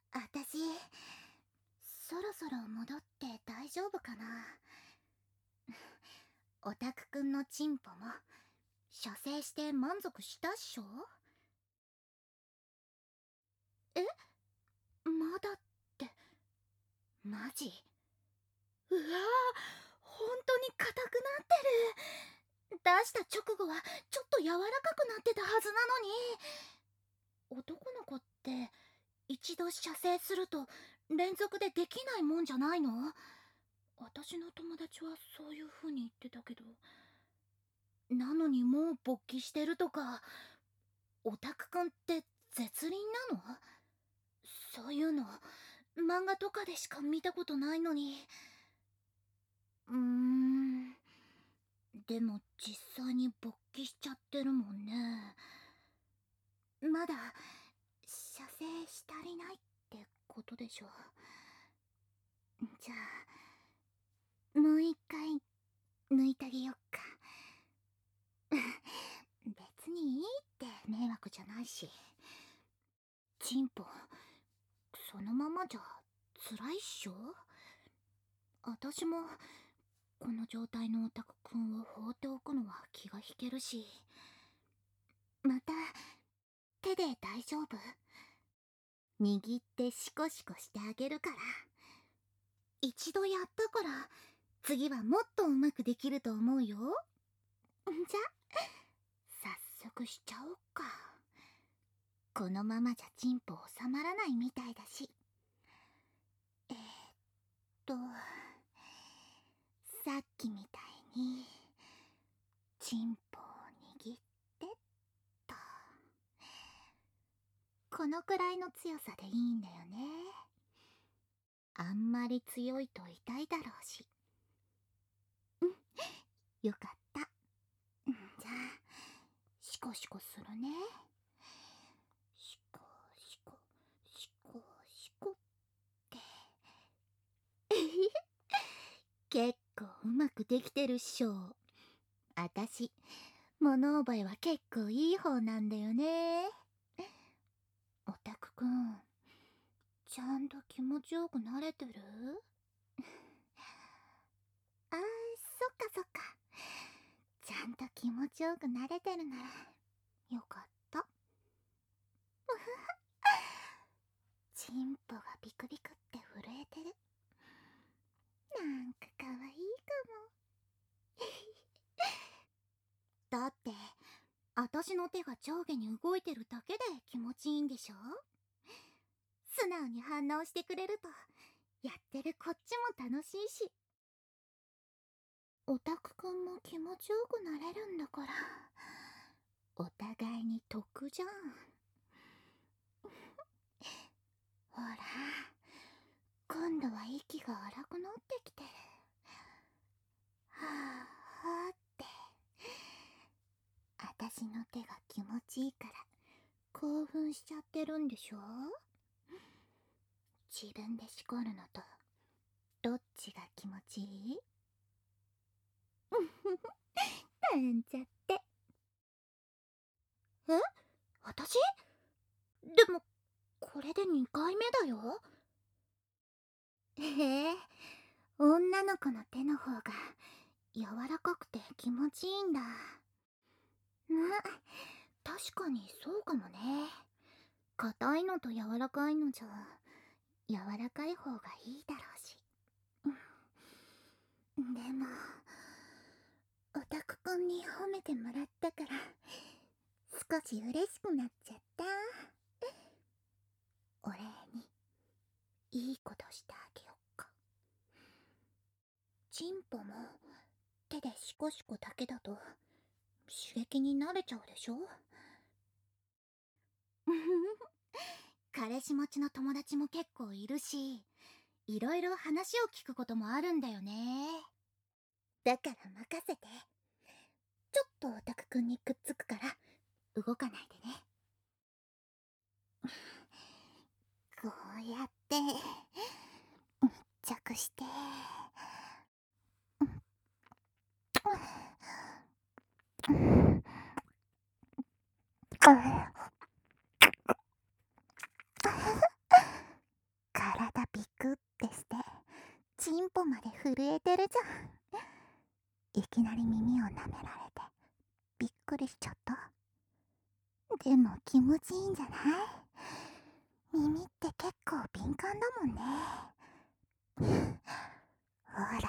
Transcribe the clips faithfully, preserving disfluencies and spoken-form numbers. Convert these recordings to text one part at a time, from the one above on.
あたし、そろそろ戻って大丈夫かな。オタクくんのチンポも射精して満足したっしょ。え、まだって、マジ？うわぁ、ほんとに硬くなってる。出した直後はちょっと柔らかくなってたはずなのに。男の子って一度射精すると連続でできないもんじゃないの？私の友達はそういう風に言ってたけど。なのにもう勃起してるとか。オタクくんって絶倫なの？そういうの漫画とかでしか見たことないのに。うーん、でも実際に勃起しちゃってるもんね。まだ射精し足りないってことでしょ。じゃあもう一回抜いてあげよっか。別にいいって迷惑じゃないし。チンポそのままじゃ辛いっしょ。私もこの状態のオタクくんを放っておくのは気が引けるし。また手で大丈夫？握ってシコシコしてあげるから。一度やったから次はもっとうまくできると思うよ。じゃ早速しちゃおっか。このままじゃチンポ収まらないみたいだし。えー、っとさっきみたいにチンポを握ってっと。このくらいの強さでいいんだよね。あんまり強いと痛いだろうし。うん、よかった。じゃあシコシコするね。シコシコシコシコって。結構うまくできてるっしょ。あたし物覚えは結構いい方なんだよね。オタクくんちゃんと気持ちよくなれてる？あー、そっかそっか。ちゃんと気持ちよくなれてるならよかった。チンポがビクビクって震えてる。なんかかわいいかも。だってあたしの手が上下に動いてるだけで気持ちいいんでしょ。素直に反応してくれるとやってるこっちも楽しいし。オタクくんも気持ちよくなれるんだからお互いに得じゃん。ほら今度は息が荒くなってきてる。はあはあって。あたしの手が気持ちいいから興奮しちゃってるんでしょ。自分でしこるのとどっちが気持ちいい？なんちゃって。え？私？でもこれでにかいめだよ。へえ、女の子の手の方が柔らかくて気持ちいいんだ。うん、確かにそうかもね。硬いのと柔らかいのじゃ柔らかい方がいいだろうし。でもオタクくんに褒めてもらったから少し嬉しくなっちゃった。お礼にいいことしてあげよっか。チンポも手でシコシコだけだと刺激に慣れちゃうでしょ。彼氏持ちの友達も結構いるし、いろいろ話を聞くこともあるんだよね。だから任せて。ちょっとオタクくんにくっつくから動かないでね。こうやって密着してチンポまで震えてるじゃん。いきなり耳を舐められてびっくりしちゃった。でも気持ちいいんじゃない？耳って結構敏感だもんね。ほら。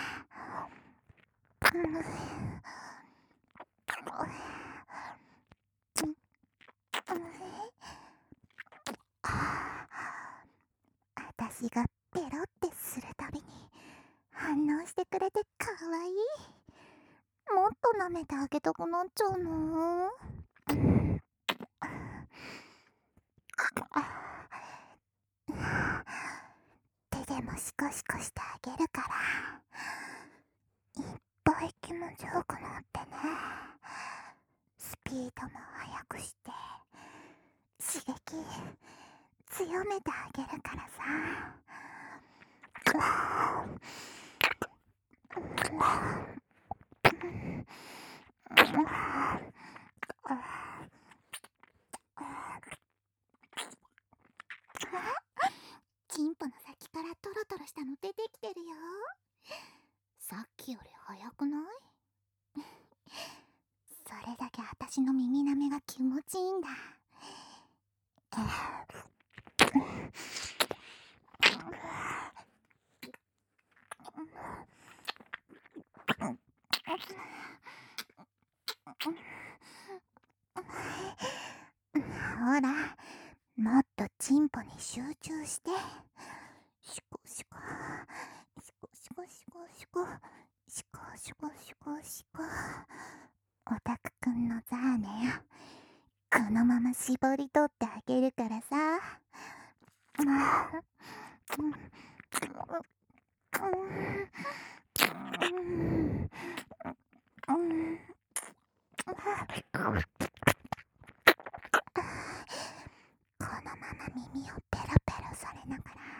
私がペロってするたびに反応してくれてかわいい。もっと舐めてあげたくなっちゃうの。手でもシコシコしてあげるからいっぱい気持ちよくなってね。スピードも速くして刺激強めてあげるからさ。チンポの先からトロトロしたの出てきてるよ。さっきより早くない？それだけ私の耳舐めが気持ちいいんだ。ほら、もっとチンポに集中して。シコシコシコシコシコシコシコシコシコシコ。オタクくんのザーメンこのまま絞り取ってあげるからさ。このまま耳をペロペロされなが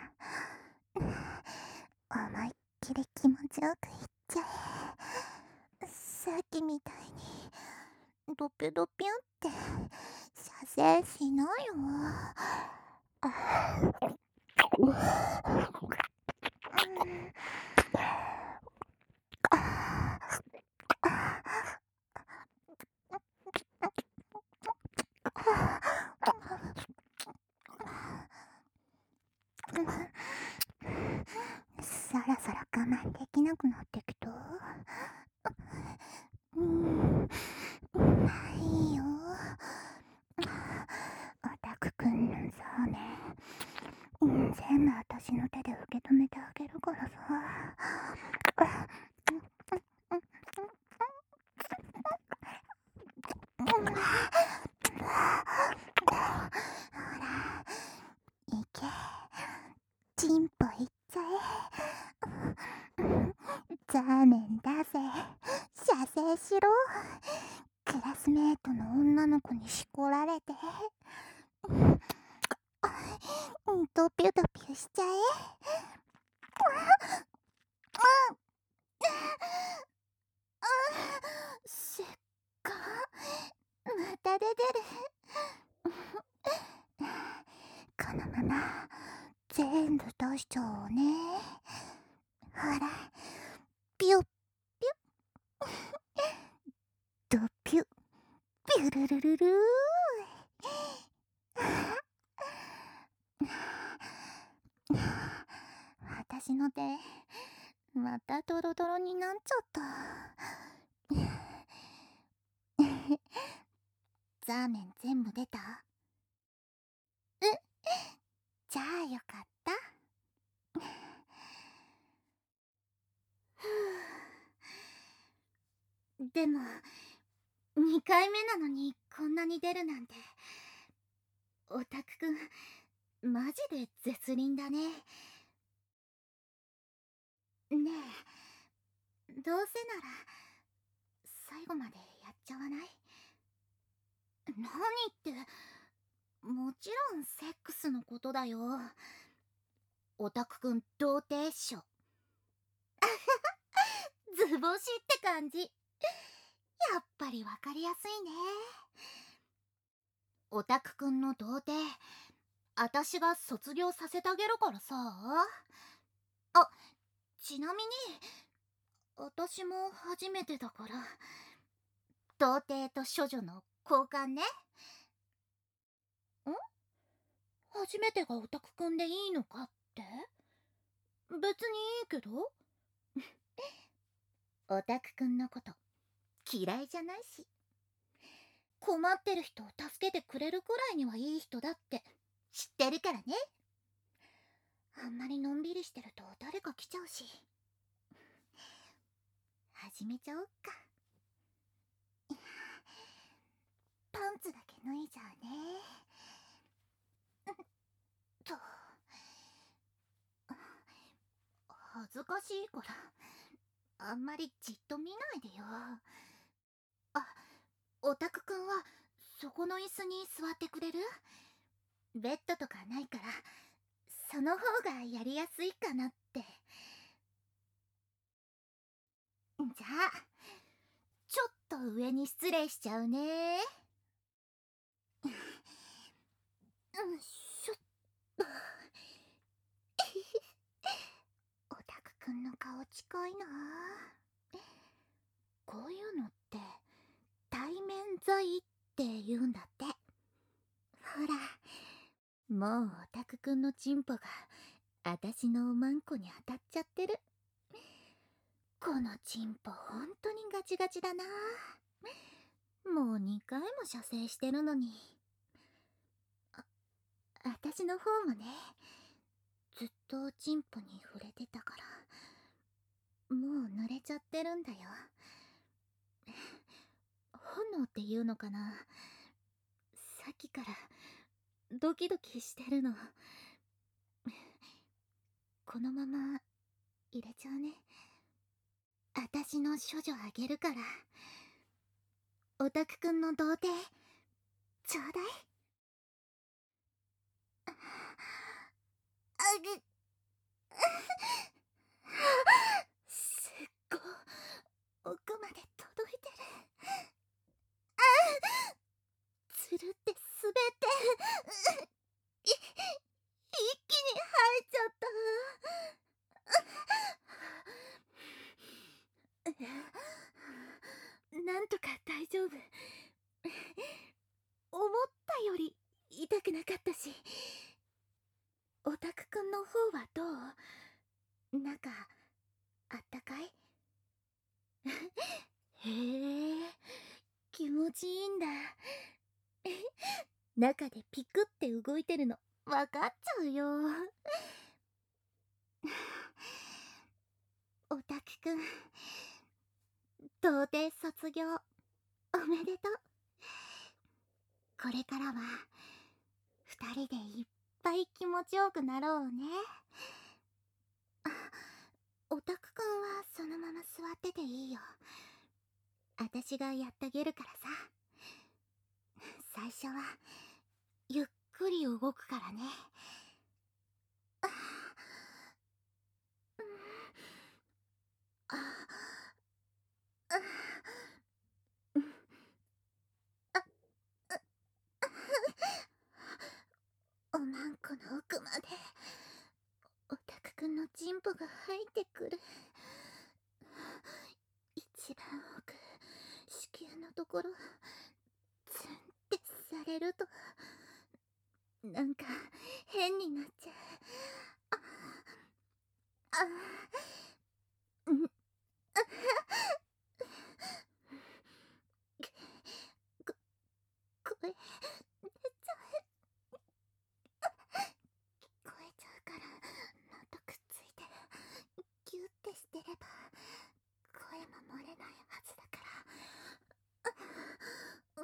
ら思いっきり気持ちよくいっちゃえ。さっきみたいにドピュドピュって射精しないよ。そろそろ我慢できなくなってきた。うん、いいよ。オタクくんのそうね、うん、全部私の手で受け止めてあげるからさ。ほら、いけ、チンポいっちゃえ。ザーメンだぜ、射精しろ。クラスメートの女の子にしこられてドピュドピュしちゃえ。せっかまた出てる。このまま全部出しちゃおうね。ほら、ピュッピュッドピュッピュルルルルー。私の手またドロドロになっちゃった。ザーメン全部出た？え、じゃあよかった。でもにかいめなのにこんなに出るなんて、オタクくんマジで絶倫だね。ねえ、どうせなら最後までやっちゃわない？何って、もちろんセックスのことだよ。オタクくん童貞っしょ。図星って感じ。やっぱりわかりやすいね。オタクくんの童貞、あたしが卒業させてあげるからさ。あ、 ちなみに私も初めてだから、童貞と処女の交換ね。ん？初めてがオタクくんでいいのかって？別にいいけど。オタクくんのこと嫌いじゃないし、困ってる人を助けてくれるくらいにはいい人だって知ってるからね。あんまりのんびりしてると誰か来ちゃうし。始めちゃおっか。パンツだけ脱いじゃうね。と恥ずかしいからあんまりじっと見ないでよ。あ、オタクくんはそこの椅子に座ってくれる？ベッドとかないからその方がやりやすいかなって。じゃあちょっと上に失礼しちゃうね。うんしょっと。オタクくんの顔近いな。こういうのって対面罪って言うんだって。ほら、もうオタクくんのチンポがあたしのおまんこに当たっちゃってる。このチンポほんとにガチガチだな。もうにかいも射精してるのに。あ、あたしの方もね、ずっとチンポに触れてたからもう濡れちゃってるんだよ。本能っていうのかな。さっきからドキドキしてるの。このまま入れちゃうね。あたしの処女あげるから、オタクくんの童貞ちょうだい。あぐすっご奥まで届いてる。あつるって滑ってい一気に生えちゃった。なんとか大丈夫。思ったより痛くなかったし。オタクくんの方はどう？なんかあったかい？へえ、気持ちいいんだ。中でピクって動いてるのわかっちゃうよ。オタクくん、童貞卒業おめでとう。これからは二人でいっぱい気持ちよくなろうね。あ、オタクくんはそのまま座ってていいよ。あたしがやってあげるからさ。最初はゆっくり動くからね。あ、うん、あ、あ、うん、あ、おまんこの奥までオタクくんのチンポが入ってくる。一番奥、子宮のところツンってされるとなんか変になっちゃう。あ、あ、うん、あ、こ、声出ちゃう。聞こえちゃうからなんとくっついてギュッてしてれば声も漏れないはずだから。うん、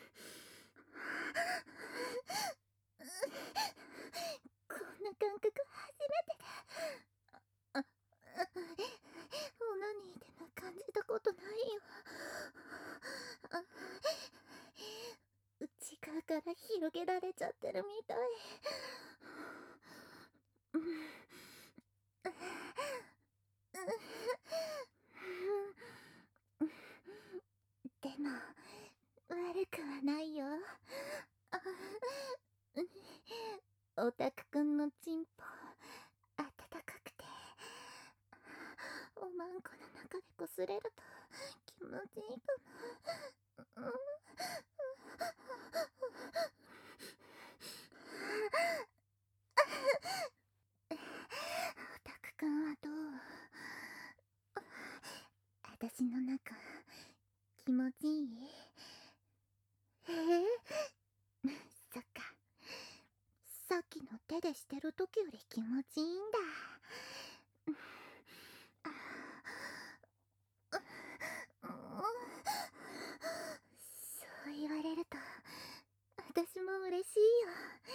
こんな感覚初めてだ。あ、オナニーでも感じたことないよ。あ、内側から広げられちゃってるみたい。うん、でも悪くはないよ。あ、オタクくんのチンポ温かくておまんこの中でこすれると気持ちいいかも。うん、オタクくんはどう？私の中気持ちいい？ええそっか。さっきの手でしてる時より気持ちいいんだ。そう言われると私も嬉しいよ。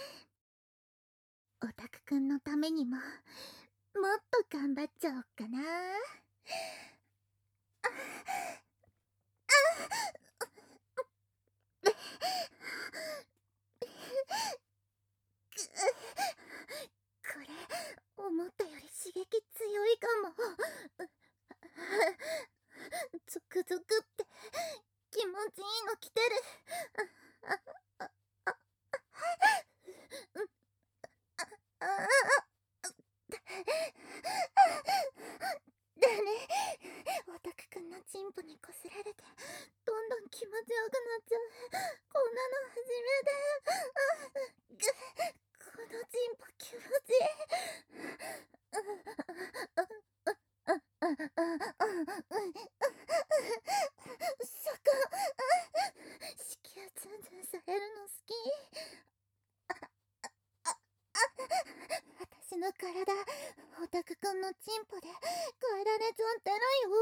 オタクくんのためにももっと頑張っちゃおっかな。これ思ったより刺激強いかも。ゾクゾクって気持ちいいの来てる。だね、オタクくんのチンポにこすられてどんどん気持ちよくなっちゃう。こんなの初めて。このチンポ気持ちいい。そこ子宮ツンツンされるの好き。私の体オタクくんのチンポで変えられちゃってるよ。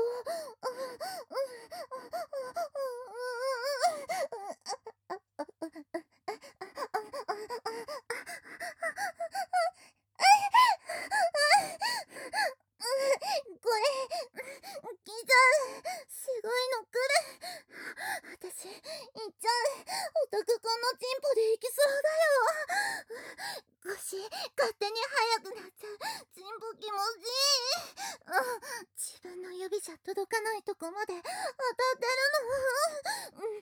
これ来ちゃう。すごいの来る。私行っちゃう。オタクくんのチンポで行きそうだよ。腰勝手に速くなっちゃう。チンポ気持ちいい。自分の指じゃ届かないとこまで当たってるの。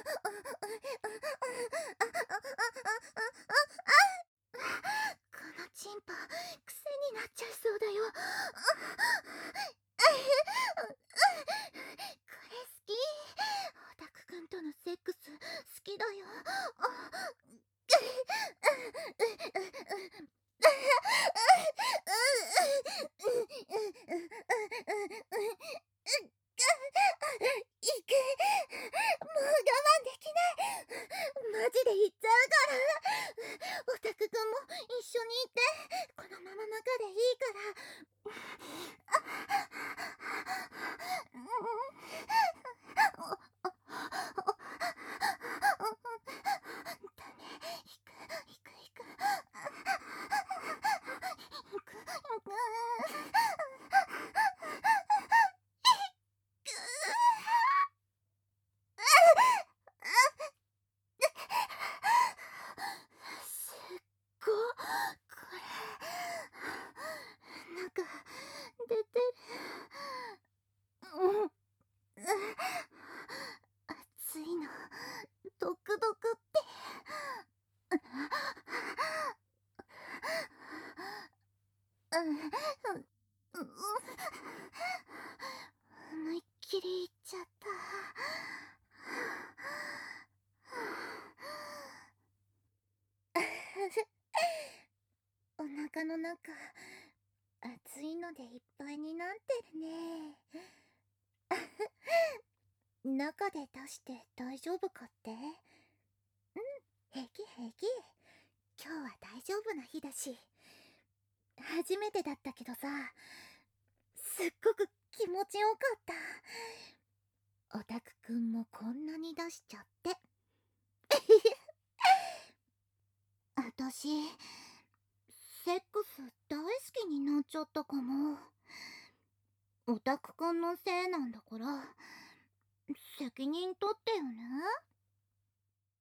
このチンポ癖になっちゃいそうだよ。これ好き。オタクくんとのセックス好きだよ。いけ、もう我慢できない。マジで言っちゃうから。オタクくんも一緒にいて。このまま中でいいから。だね、いくいくいく。いくいく。すっご、これなんか出てる。うん、熱いのドクドクって。思いっきりいっちゃった。お腹の中熱いのでいっぱいになってるね。中で出して大丈夫かって？うん、平気平気。今日は大丈夫な日だし。初めてだったけどさ、すっごく気持ちよかった。オタクくんもこんなに出しちゃって。あたしセックス大好きになっちゃったかも。オタクくんのせいなんだから責任取ってよね。